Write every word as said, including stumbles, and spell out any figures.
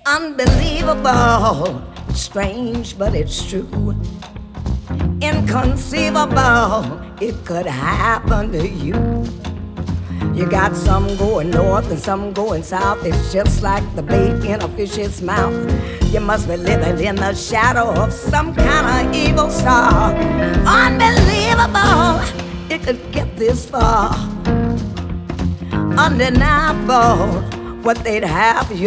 Unbelievable, strange, but it's true. Inconceivable, it could happen to you. You got some going north and some going south. It's just like the bait in a fish's mouth. You must be living in the shadow of some kind of evil star. Unbelievable, it could get this far. Undeniable, what they'd have you